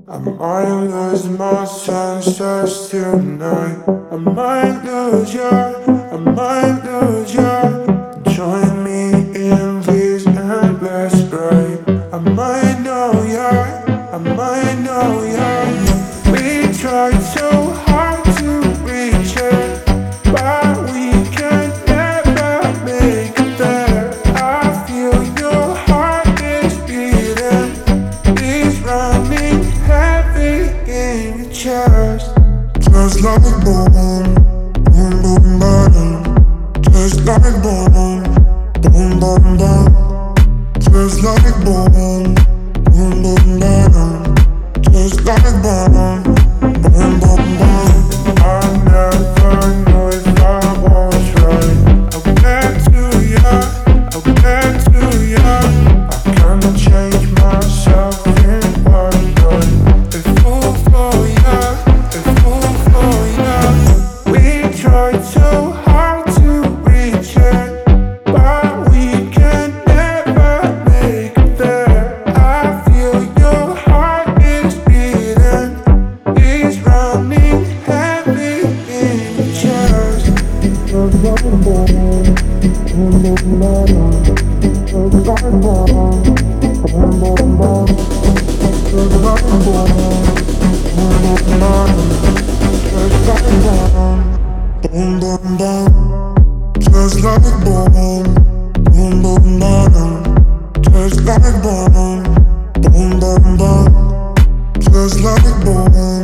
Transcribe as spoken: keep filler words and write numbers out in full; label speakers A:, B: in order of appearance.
A: I might lose my senses tonight. I might lose you, I might lose you. Join me in this endless ride. I might know ya, I might know ya. We try so hard to reach it, but we can never make it there. I feel your heart is beating, it's running heavy in your chest. Just like boom, boom, boom, boom. Just like boom, boom, boom, boom. Just like boom, boom, boom, boom. Just like boom, boom, boom, boom. I never knew if I was right. I'll get to ya, I'll get to ya. I can't change myself in one night. If fall for ya, if fall for ya. We tried so hard to reach it, but we can never make it there. I feel your heart is beating, it's running heavy in your chest. Just like a bomb, boom, boom, boom. Just like a bomb, boom, boom, boom. Just like a bomb, boom, boom, boom. Just like a bomb, boom, boom, boom. Just like a bomb, boom, boom, boom. Just like a bomb, boom, boom, boom. Just like a bomb.